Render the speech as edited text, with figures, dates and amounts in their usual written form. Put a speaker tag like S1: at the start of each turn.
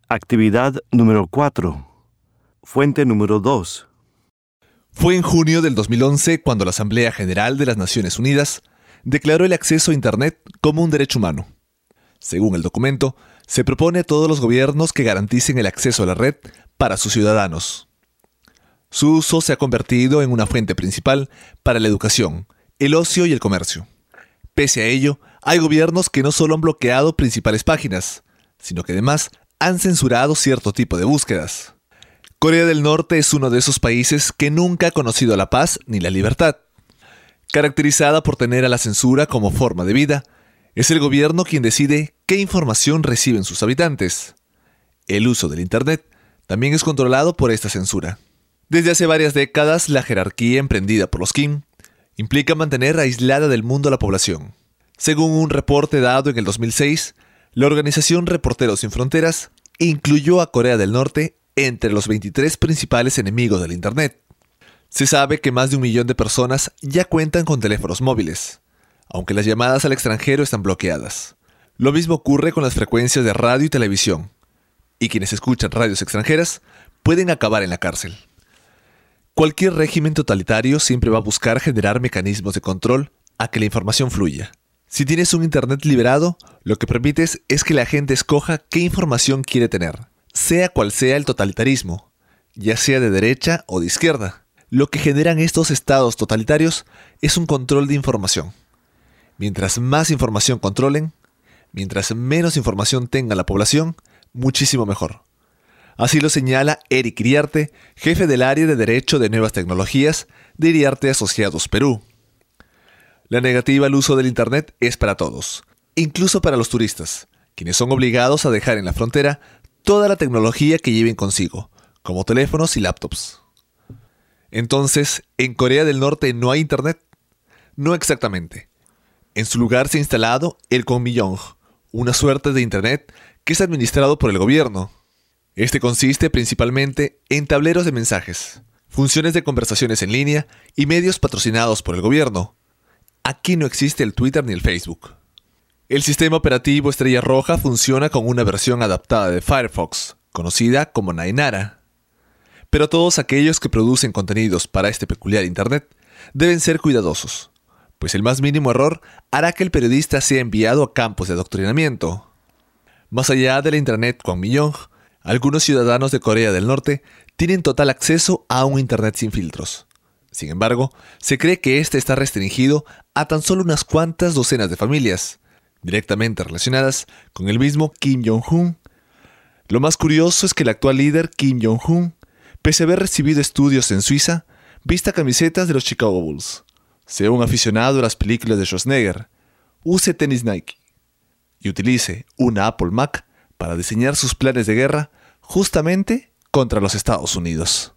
S1: Actividad número 4. Fuente número 2.
S2: Fue en junio del 2011 cuando la Asamblea General de las Naciones Unidas declaró el acceso a Internet como un derecho humano. Según el documento, se propone a todos los gobiernos que garanticen el acceso a la red para sus ciudadanos. Su uso se ha convertido en una fuente principal para la educación, el ocio y el comercio. Pese a ello, hay gobiernos que no solo han bloqueado principales páginas, sino que además han censurado cierto tipo de búsquedas. Corea del Norte es uno de esos países que nunca ha conocido la paz ni la libertad. Caracterizada por tener a la censura como forma de vida, es el gobierno quien decide qué información reciben sus habitantes. El uso del Internet también es controlado por esta censura. Desde hace varias décadas, la jerarquía emprendida por los Kim implica mantener aislada del mundo a la población. Según un reporte dado en el 2006, la organización Reporteros Sin Fronteras incluyó a Corea del Norte entre los 23 principales enemigos del Internet. Se sabe que más de 1 millón de personas ya cuentan con teléfonos móviles, aunque las llamadas al extranjero están bloqueadas. Lo mismo ocurre con las frecuencias de radio y televisión, y quienes escuchan radios extranjeras pueden acabar en la cárcel. Cualquier régimen totalitario siempre va a buscar generar mecanismos de control a que la información fluya. Si tienes un Internet liberado, lo que permites es que la gente escoja qué información quiere tener, sea cual sea el totalitarismo, ya sea de derecha o de izquierda. Lo que generan estos estados totalitarios es un control de información. Mientras más información controlen, mientras menos información tenga la población, muchísimo mejor. Así lo señala Eric Iriarte, jefe del área de Derecho de Nuevas Tecnologías de Iriarte Asociados Perú. La negativa al uso del Internet es para todos, incluso para los turistas, quienes son obligados a dejar en la frontera toda la tecnología que lleven consigo, como teléfonos y laptops. Entonces, ¿en Corea del Norte no hay Internet? No exactamente. En su lugar se ha instalado el Kwangmyong, una suerte de Internet que es administrado por el gobierno. Este consiste principalmente en tableros de mensajes, funciones de conversaciones en línea y medios patrocinados por el gobierno. Aquí no existe el Twitter ni el Facebook. El sistema operativo Estrella Roja funciona con una versión adaptada de Firefox, conocida como Nainara. Pero todos aquellos que producen contenidos para este peculiar Internet deben ser cuidadosos, pues el más mínimo error hará que el periodista sea enviado a campos de adoctrinamiento. Más allá de la Internet Kwangmyong, algunos ciudadanos de Corea del Norte tienen total acceso a un Internet sin filtros. Sin embargo, se cree que este está restringido a tan solo unas cuantas docenas de familias, directamente relacionadas con el mismo Kim Jong-un. Lo más curioso es que el actual líder Kim Jong-un, pese a haber recibido estudios en Suiza, vista camisetas de los Chicago Bulls, sea un aficionado a las películas de Schwarzenegger, use tenis Nike y utilice una Apple Mac para diseñar sus planes de guerra justamente contra los Estados Unidos.